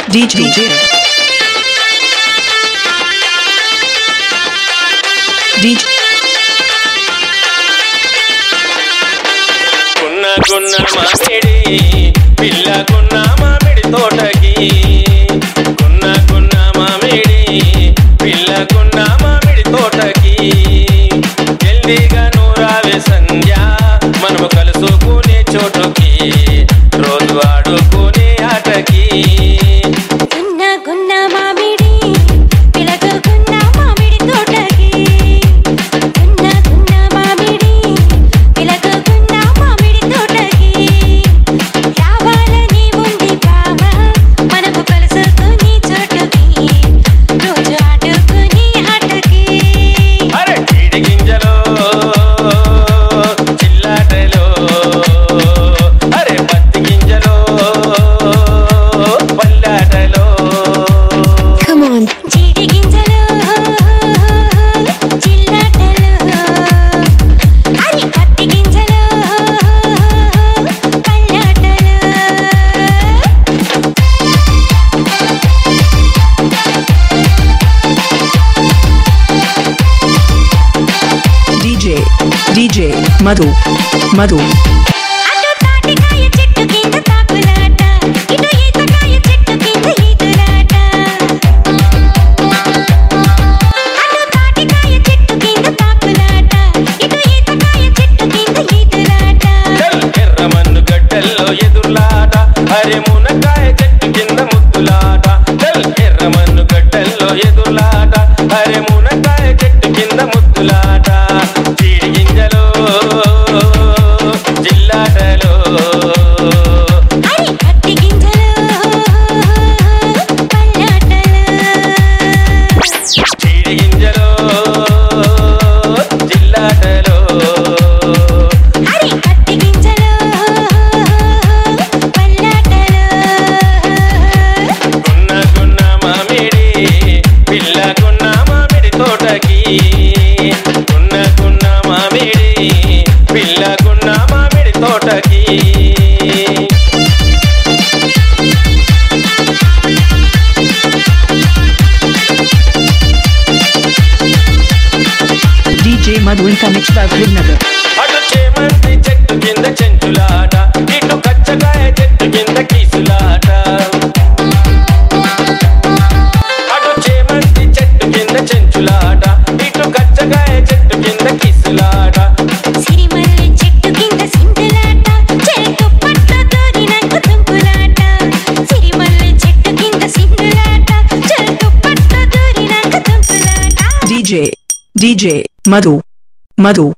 DJ గున్న మామిడి పిల్ల గున్న మామిడి తోటకి గున్న మామిడి పిల్ల గున్న మామిడి తోటకి జల్దీగా నూరావే సంధ్య మనము కలుసుకునే చోటుకి రోజు ఆడుకునే ఆటకి గున్న మామిడి పిల్ల గున్న మామిడి తోటకి గున్న మామిడి పిల్ల గున్న మామిడి తోటకి రావాలని ఉంది బావ మనము కలుసుకునే చోటుకి రోజు ఆడుకునే ఆటకి అరే చీడి గింజలో చిల్లాటలో అరే పత్తి గింజలో పల్లాటలో చీడి గింజలు చిల్లాటలు అరే పత్తి గింజలు పల్లాటలు DJ Madhu అటు తాటికాయ చెట్టు కింద తాకులాట ఇటు ఈతకాయ చెట్టు కింద ఈదులాట అటు తాటికాయ చెట్టు కింద తాకులాట ఇటు ఈతకాయ చెట్టు కింద ఈదులాట ఎర్రమన్ను గడ్డల్లో ఎదుర్లాట అరే మునకాయ చెట్టు కింద ముద్దులాట ఎర్రమన్ను గడ్డల్లో ఎదుర్లాట అరే మునకాయ చెట్టు కింద ముద్దులాట చీడి గింజలో జిల్లాటలో అరే పత్తి గింజలు పల్లాటలు చీడి గింజలో జిల్లాటలో అరే పత్తి గింజలు పల్లాటలు గున్న మామిడి పిల్ల గున్న మామిడి తోటకి గున్న మామిడి పిల్ల గున్న మామిడి తోటకి DJ Madhu ఇంకా mixed by Gurnagar. అటు చేమంతి చెట్టు కింద చెంచులాట ఇటు కచ్చకాయ చెట్టు కింద కీసులాట అటు చేమంతి చెట్టు కింద చెంచులాట ఇటు కచ్చకాయ చెట్టు కింద కీసులాట సిరిమల్లె చెట్టు కింద సింధులాట చెట్టు పట్టు దూరినాక తుంపులాట సిరిమల్లె చెట్టు కింద సింధులాట చెట్టు పట్టు దూరినాక తుంపులాట DJ Madhu